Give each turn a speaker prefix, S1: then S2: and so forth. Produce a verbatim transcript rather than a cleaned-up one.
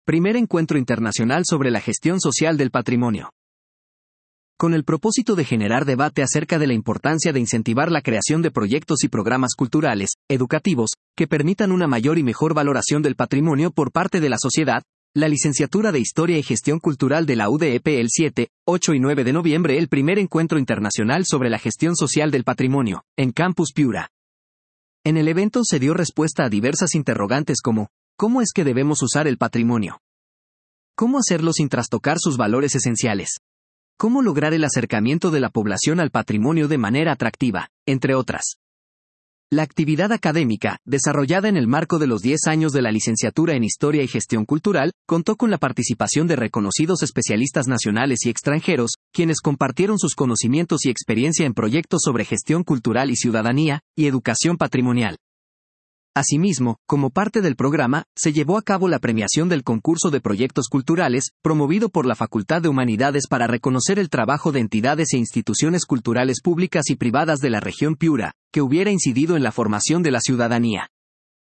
S1: Primer Encuentro Internacional sobre la Gestión Social del Patrimonio. Con el propósito de generar debate acerca de la importancia de incentivar la creación de proyectos y programas culturales, educativos, que permitan una mayor y mejor valoración del patrimonio por parte de la sociedad, la Licenciatura de Historia y Gestión Cultural de la U D E P el siete, ocho y nueve de noviembre el Primer Encuentro Internacional sobre la Gestión Social del Patrimonio, en Campus Piura. En el evento se dio respuesta a diversas interrogantes como, ¿cómo es que debemos usar el patrimonio? ¿Cómo hacerlo sin trastocar sus valores esenciales? ¿Cómo lograr el acercamiento de la población al patrimonio de manera atractiva?, entre otras. La actividad académica, desarrollada en el marco de los diez años de la Licenciatura en Historia y Gestión Cultural, contó con la participación de reconocidos especialistas nacionales y extranjeros, quienes compartieron sus conocimientos y experiencia en proyectos sobre gestión cultural y ciudadanía, y educación patrimonial. Asimismo, como parte del programa, se llevó a cabo la premiación del concurso de proyectos culturales, promovido por la Facultad de Humanidades para reconocer el trabajo de entidades e instituciones culturales públicas y privadas de la región Piura, que hubiera incidido en la formación de la ciudadanía.